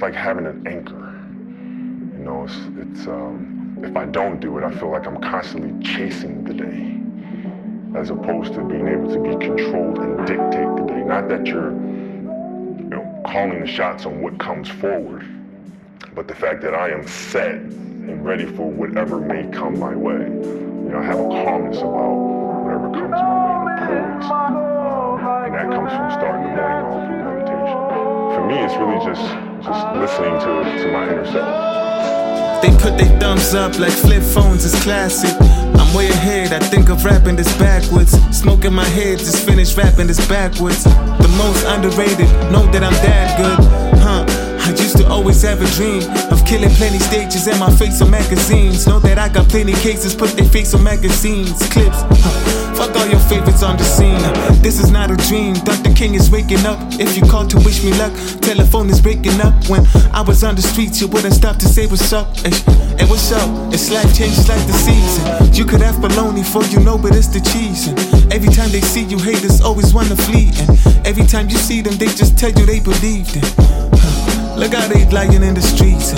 like having an anchor. You know, it's if I don't do it, I feel like I'm constantly chasing the day, as opposed to being able to be controlled and dictate the day. Not that you're, calling the shots on what comes forward, but the fact that I am set and ready for whatever may come my way. I have a calmness about whatever comes my way, and a poise. And that comes from starting the morning off with meditation. For me, it's really just listening to my inner self. They put their thumbs up like flip phones is classic. I'm way ahead, I think of rapping this backwards. Smoke in my head, just finished rapping this backwards. The most underrated, know that I'm that good, I used to always have a dream of killing plenty stages and my face on magazines. Know that I got plenty cases, put their face on magazines. Clips, fuck all your favorites on the scene. This is not a dream, Dr. King is waking up. If you call to wish me luck, telephone is breaking up. When I was on the streets, you wouldn't stop to say what's up. Hey, what's up? It's life changes like the season. You could have bologna for you know, but it's the cheese. And every time they see you, haters always wanna flee. And every time you see them, they just tell you they believed it. Look how they lying in the streets.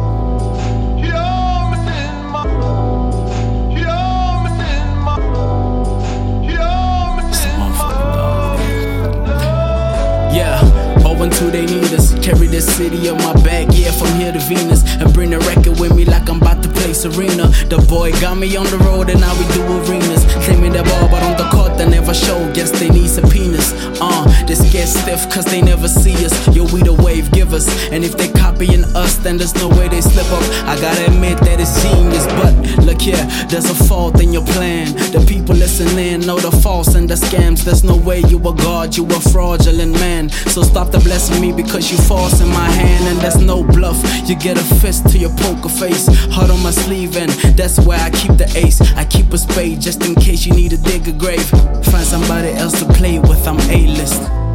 Until they need us, carry this city on my back, yeah, from here to Venus, and bring the record with me like I'm about to play Serena. The boy got me on the road and now we do arenas, claiming that ball, but on the court they never show. Guess they need subpoenas. They get stiff cause they never see us. Yo, we the wave givers, and if they copying us, then there's no way they slip up. I gotta admit that it's genius, but look here, there's a fault in your plan. The people listening know the false and the scams. There's no way you a god, you a fraudulent man. So stop the blessing me because you force in my hand, and there's no bluff. You get a fist to your poker face, heart on my sleeve, and that's where I keep the ace. I keep a spade just in case you need to dig a grave. Find somebody else to play with, I'm A-list.